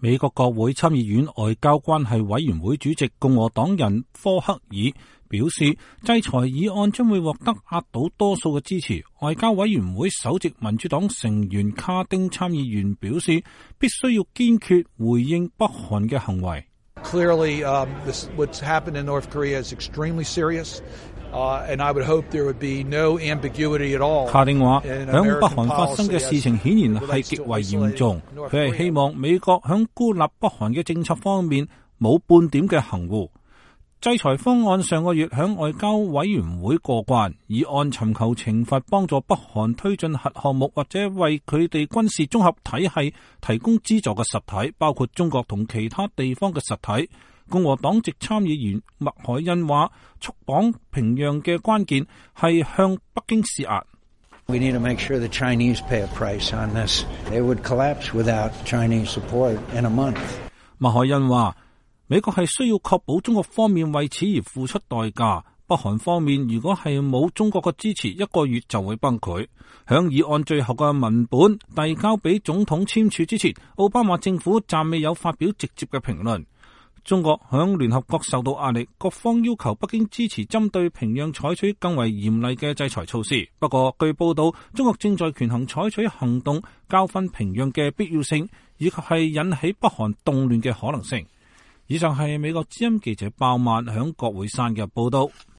美國國會參議院外交關係委員會主席共和黨人科克爾表示，制裁議案將會獲得壓倒多數嘅支持。外交委員會首席民主黨成員卡丁參議員表示，必須要堅決回應北韓嘅行為。 Clearly, what's happened in North Korea is extremely serious, and I would hope there would be no ambiguity at all. 卡丁話，響北韓發生嘅事情顯然係極為嚴重，佢係希望美國響孤立北韓嘅政策方面冇半點嘅含糊。制裁方案上個月響外交委員會過關，議案尋求懲罰幫助北韓推進核項目或者為佢哋軍事綜合體系提供資助嘅實體，包括中國同其他地方嘅實體。共和黨籍參議員麥凱恩話，束綁平壤嘅關鍵係向北京施壓。 We need to make sure the Chinese pay a price on this. They would collapse without Chinese support in a month. 麥凱恩話，美國係需要確保中國方面為此而付出代價。北韓方面如果係冇中國嘅支持，1個月就會崩潰。響議案最後嘅文本遞交俾總統簽署之前，奧巴馬政府暫未有發表直接嘅評論。中國響聯合國受到壓力，各方要求北京支持針對平壤採取更為嚴厲嘅制裁措施。不過據報道，中國正在權衡採取行動教訓平壤嘅必要性，以及係引起北韓動亂嘅可能性。以上係美國之音記者鮑曼響國會山嘅報道。